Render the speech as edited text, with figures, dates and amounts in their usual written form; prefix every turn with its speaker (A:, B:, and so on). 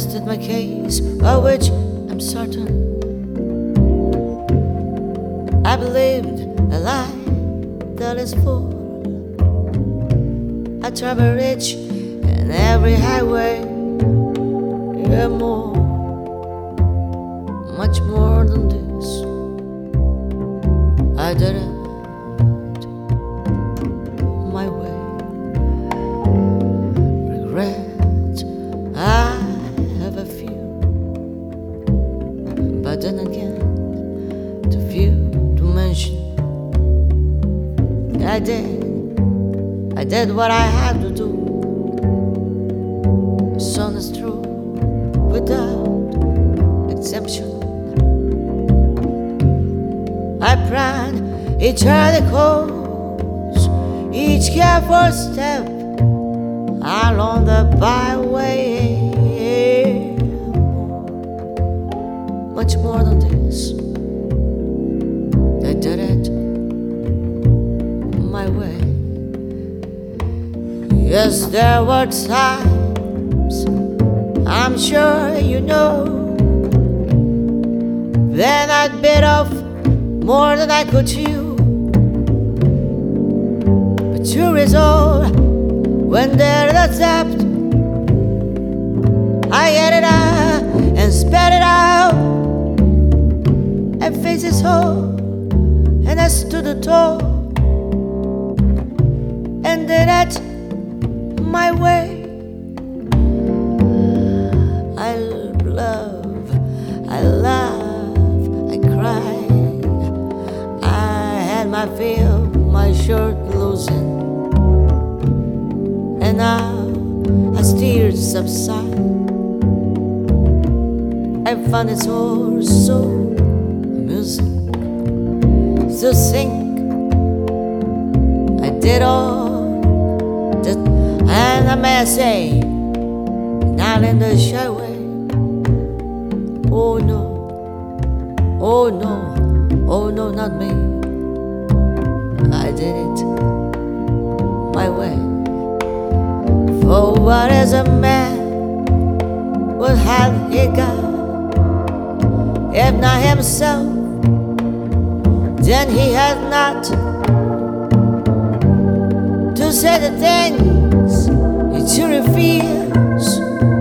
A: rested my case, of which I'm certain. I believed a lie that is full. I travel rich in every highway, yeah, more, much more than this. I did it my way. Regret, I have a few, but then again, too few to mention. I did what I had to do. The sun is true, without exemption. I plan each early course, each careful step along the byway. Much more than this. I did it my way. Yes, there were times, I'm sure you know, then I'd bit off more than I could chew. But true is all, when there's a depth, I get it out and spat it out, and face is whole, and I stood tall, and did it my way. I love, I laugh, I cried, I had my fill, my shirt loosened, and now as tears subside, I find it all so amusing to think I did all that, and I may say, not in the shy way. Oh no, oh no, oh no, not me. I did it my way. For what is a man? What have he got? If not himself, then he has not to say the things he truly feels.